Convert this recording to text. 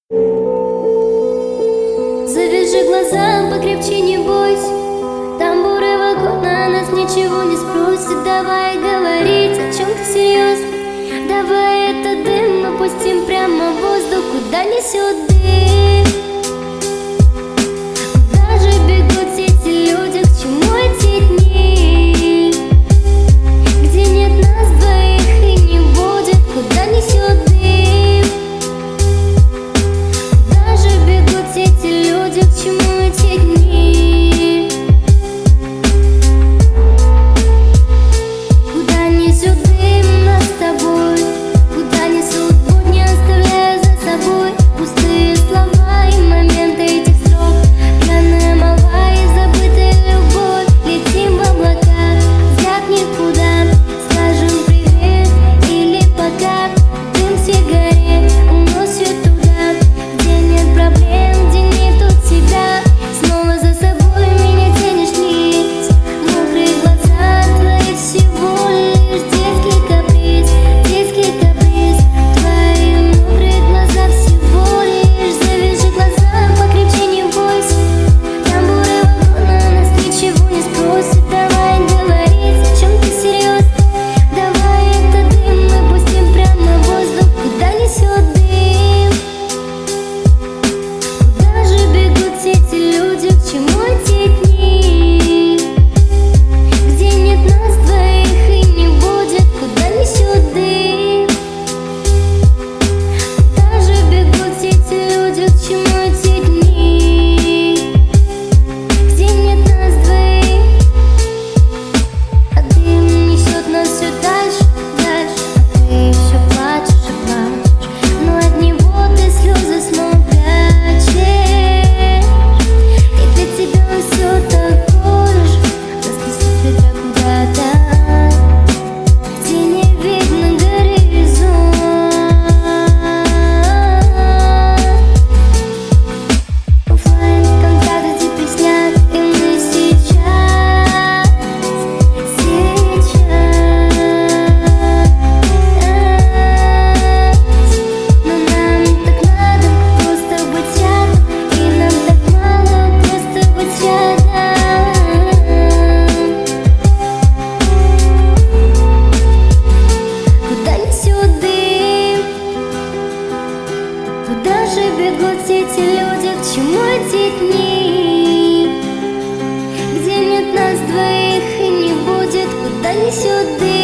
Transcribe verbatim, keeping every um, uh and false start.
Завяжи глаза, покрепче, не бойся. Тамбуры вагон на нас ничего не спросит. Давай говорить о чем-то серьезно. Давай этот дым опустим прямо в воздух. Куда несет дым? Куда же бегут эти люди? К чему эти дни, где нет нас двоих и не будет? Куда несет дым? Куда же бегут эти люди? К чему эти дни? Куда несет дым нас с тобой? Куда несут будни, оставляя за собой пустые слова и моменты этих строк? Пьяная молва и забытая любовь. Летим в облака, взгляд никуда. Скажем привет или пока. Дым сигарет уносит туда, где нет проблем, где нету тебя. Снова за собой меня тянешь вниз. Мокрые глаза твои всего лишь детский каприз, детский каприз. Твои мокрые глаза всего лишь. Завяжи глаза, покрепче, не бойся. Тамбуры вагона нас ничего не спросит. Давай говорить о чем-то серьезно. Давай этот дым мы пустим прямо в воздух. Куда несет дым? Куда же бегут эти люди? К чему эти дни, где нет нас двоих и не будет? Куда несет дым? Куда же бегут эти люди? К чему эти дни, где нет нас двоих? А дым несет нас все дальше, дальше. А ты все плачешь и плачешь, но от него ты слезы снова прячешь. И для тебя он все такое же. Нас несет ветра куда-то, где не видно горизонт. Оффлайн контакты теперь снят, и мы сейчас, сейчас. Но нам так надо просто быть рядом, и нам так мало просто быть рядом. Куда несет дым? Куда же бегут эти люди? К чему эти дни, где нет нас двоих и не будет? Куда несет дым?